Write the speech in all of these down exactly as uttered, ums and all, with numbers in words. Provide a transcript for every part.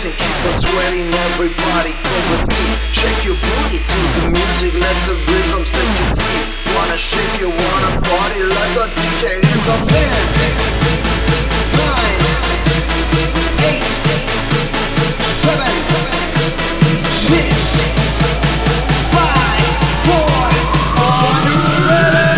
dancing, keep on sweating, everybody come with me. Shake your booty to the music, let the rhythm set you free. Wanna shake you, wanna party like a D J in the band. Nine, eight, seven, six, five, four, are you ready?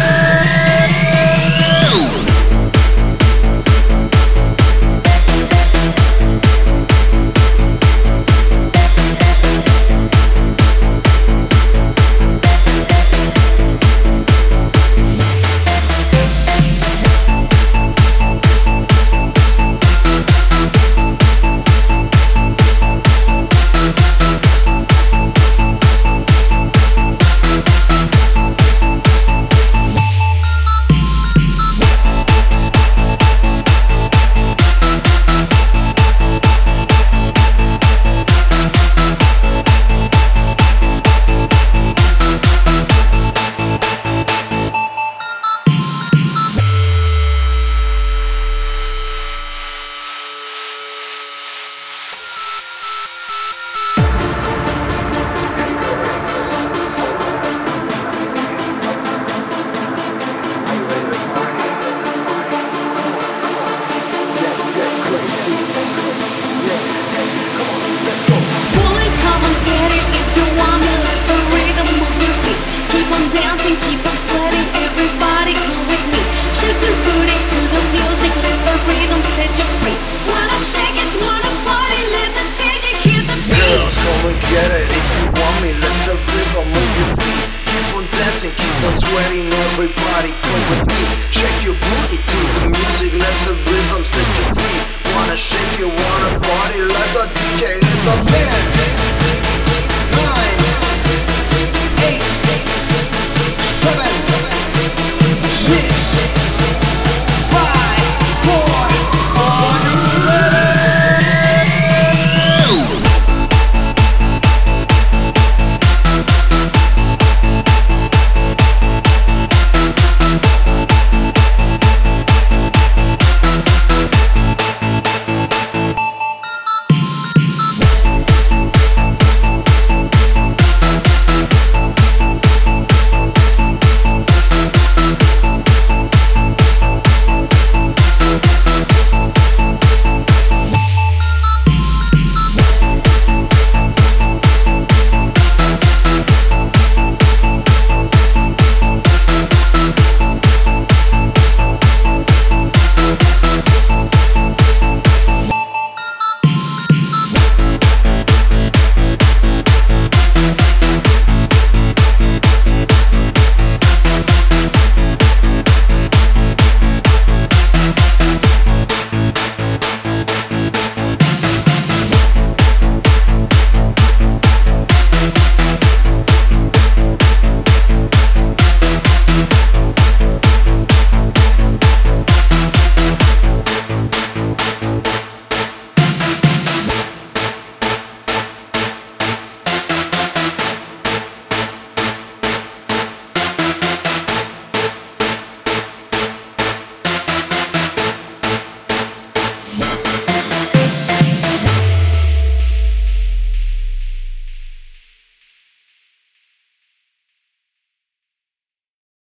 Dancing, keep on sweating, everybody come with me. Shake your booty to the music, let the rhythm set you free. Wanna shake it, wanna party, let the D J hear the beat. Girls, come and get it if you want me, let the rhythm move your feet. Keep on dancing, keep on sweating, everybody come with me. Shake your booty to the music, let the rhythm set you free. Wanna shake you, wanna party like a D J in the band.